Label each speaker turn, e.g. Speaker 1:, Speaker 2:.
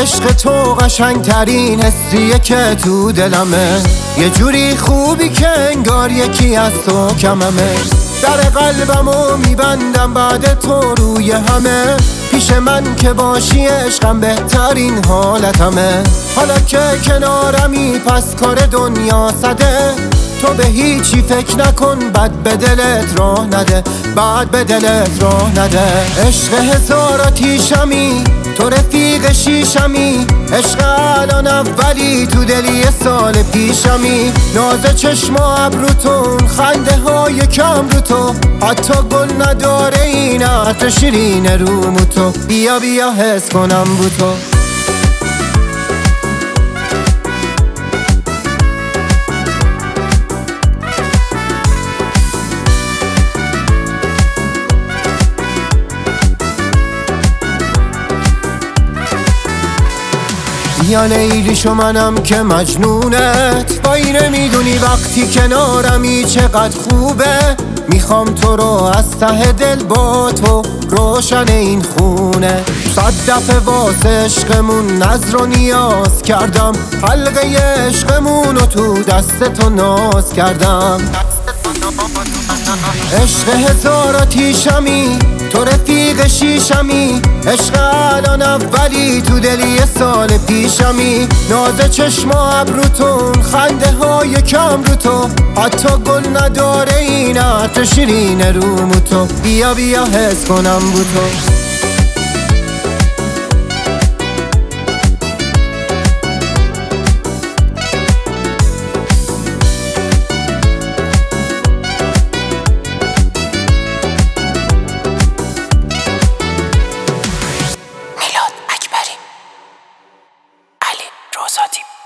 Speaker 1: عشق تو قشنگترین حسیه که تو دلمه، یه جوری خوبی که انگار یکی از تو کممه. در قلبمو میبندم بعد تو روی همه، پیش من که باشی عشقم بهترین حالتمه. حالا که کنارمی پس کار دنیا سده، تو به هیچی فکر نکن بد به دلت راه نده، بد به دلت راه نده. عشق هزار آتیشمی، تو رفیق شیشمی، عشق الان اولی تو دلی یه سال پیشمی. ناز چشم و ابروتون، خنده های کم رو تو، حتی گل نداره این عطر شیرین رومو تو. بیا بیا حس کنم بو تو. یا لیلیشو منم که مجنونت، وای نمیدونی وقتی کنارمی چقدر خوبه. میخوام تو رو از ته دل با تو روشن این خونه. 100 دفعه واسه عشقمون نظر و نیاز کردم، حلقه عشقمون رو تو دست تو ناز کردم. عشق هزار آتیشمی، تو رفیق شیشمی، عشق الان اولی تو دلی یه سال پیشمی. ناز چشم و ابروتون، خنده های کم رو تو، حتی گل نداره این عطر شیرین رومو تو. بیا بیا حس کنم بو تو.
Speaker 2: میلاد اکبری، علی روزادی.